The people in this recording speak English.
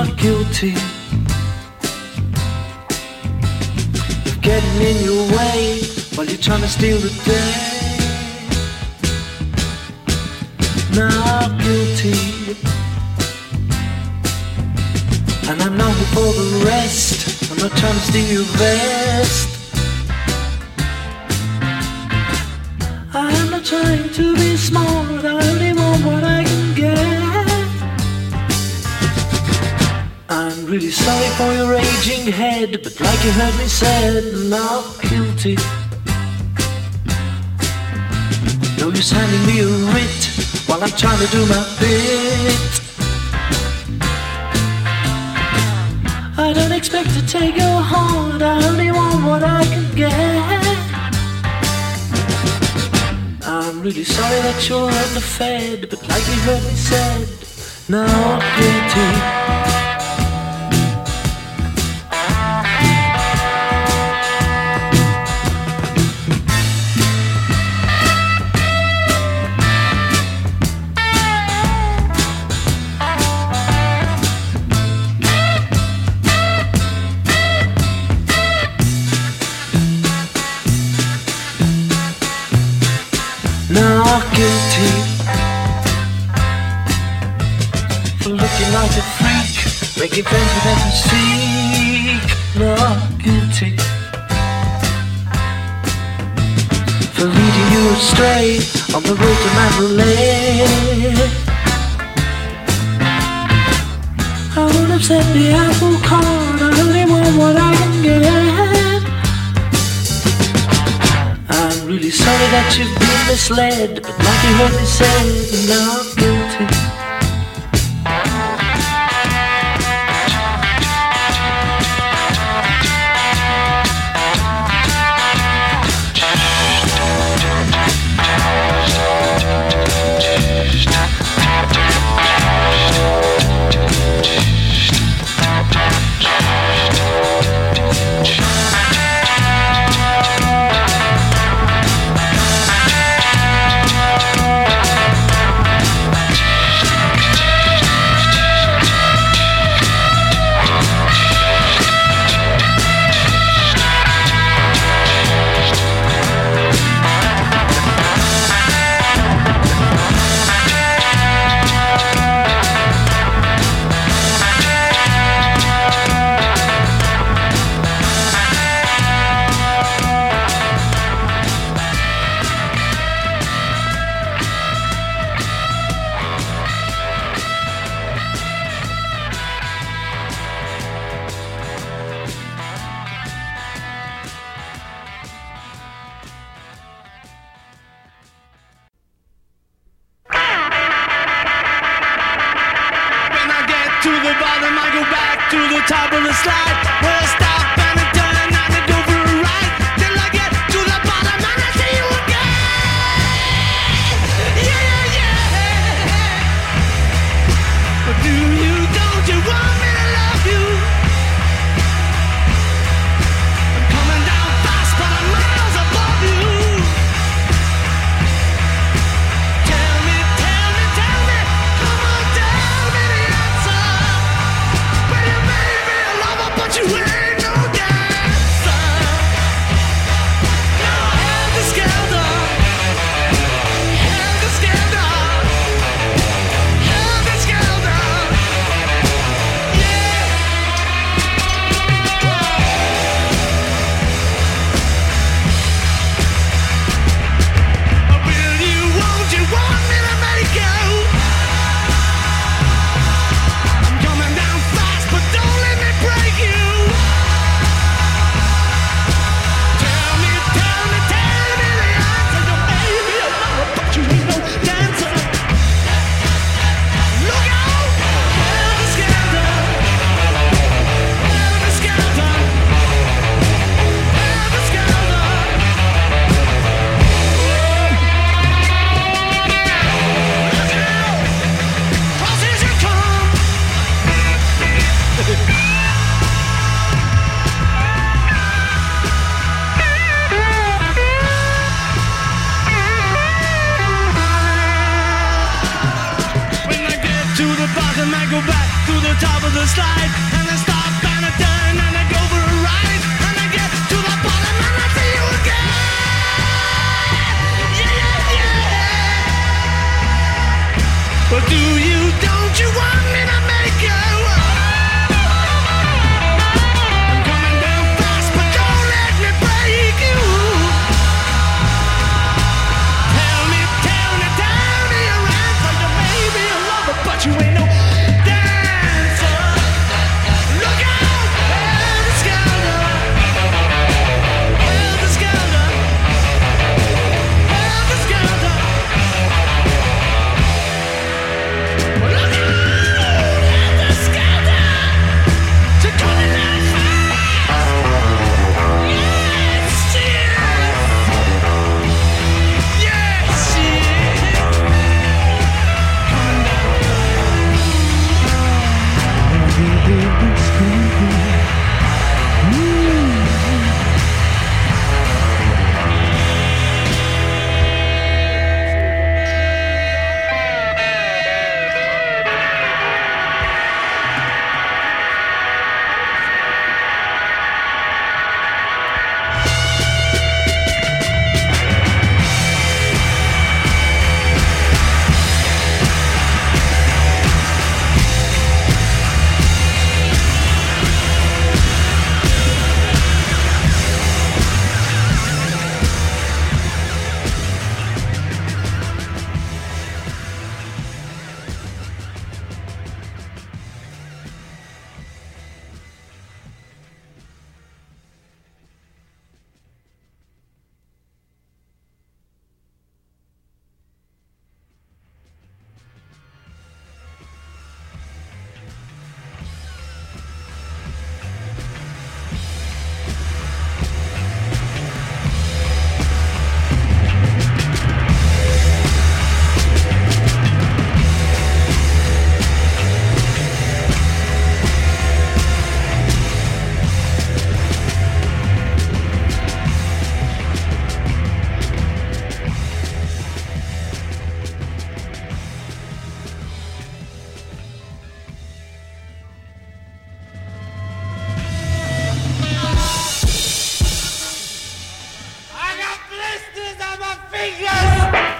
not guilty of getting in your way while you're trying to steal the day. Not guilty, and I'm not here for the rest. I'm not trying to steal your vest. I'm not trying to be smart, I only want what I can get. I'm really sorry for your raging head, but like you heard me said, not guilty. No use handing me a writ while I'm trying to do my bit. I don't expect to take your heart, I only want what I can get. I'm really sorry that you're underfed, but like you heard me said, not guilty. Not guilty for looking like a freak, making friends with every seek. Not guilty for leading you astray on the road to Mandalay. I would have said the apple cart, I only want what I can get. I'm really sorry that you've been misled, but like you heard me say, not guilty. slide, and I stop and I turn and I go for a ride, and I get to the bottom and I see you again. Yeah, yeah. But don't you want me to make you? I'm coming down fast, but don't let me break you. Tell me your answer. You may be a lover, but you ain't no dancer. Look out, helter skelter, helter skelter, helter skelter. Look out, helter skelter, to coming down fast. Yes, she is. Yes, she is. Coming down. I got blisters on my fingers.